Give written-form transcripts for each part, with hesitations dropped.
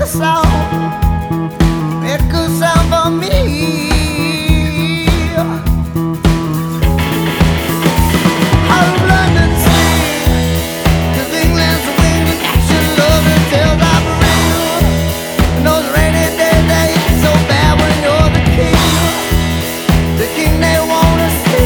song. Make a good sound for me. Out of London City, 'cause England's the wind and action, love and tales are real. And those rainy days, they ain't so bad when you're the king they wanna see.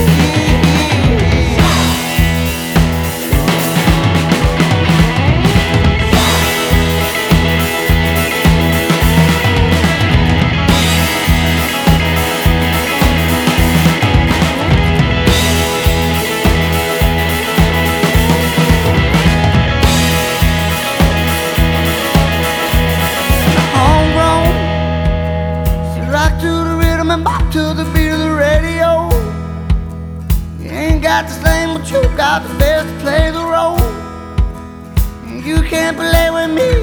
Rock to the rhythm and bop to the beat of the radio. You ain't got the same, but you got the best to play the role. You can't play with me.